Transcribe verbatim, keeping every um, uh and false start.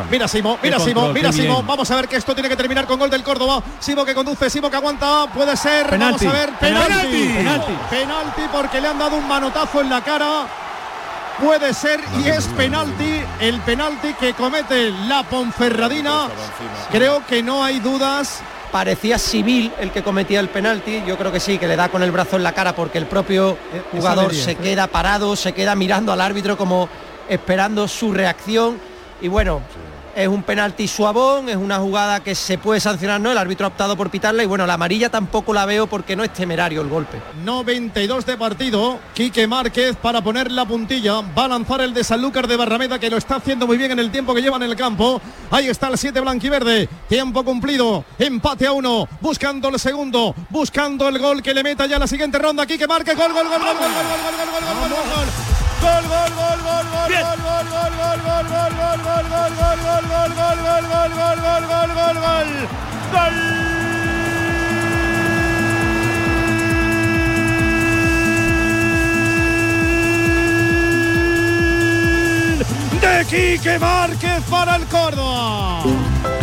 Mira Simo, mira Qué Simo, control, mira qué Simo. bien. Vamos a ver que esto tiene que terminar con gol del Córdoba. Simo que conduce, Simo que aguanta. Puede ser. Penalti. Vamos a ver. Penalti. Penalti. Penalti. Penalti porque le han dado un manotazo en la cara. Puede ser y es penalti. El penalti que comete la Ponferradina. Creo que no hay dudas. Parecía civil el que cometía el penalti. Yo creo que sí, que le da con el brazo en la cara porque el propio jugador diez, se ¿eh? queda parado, se queda mirando al árbitro como esperando su reacción. Y bueno, es un penalti suavón, es una jugada que se puede sancionar, ¿no? El árbitro ha optado por pitarla y bueno, la amarilla tampoco la veo porque no es temerario el golpe. noventa y dos de partido. Quique Márquez para poner la puntilla. Va a lanzar el de Sanlúcar de Barrameda, que lo está haciendo muy bien en el tiempo que lleva en el campo. Ahí está el siete blanquiverde. Tiempo cumplido. Empate a uno. Buscando el segundo. Buscando el gol que le meta ya la siguiente ronda. Quique Márquez. Gol, gol, gol, gol, gol, gol, gol, gol, gol, gol, gol, gol, gol. Gol, gol, gol, gol, gol, Bien. gol, gol, gol, gol, gol, gol, gol, gol, gol, gol, gol, gol, gol, gol, gol, gol, gol, gol, gol de Quique Márquez para el Córdoba.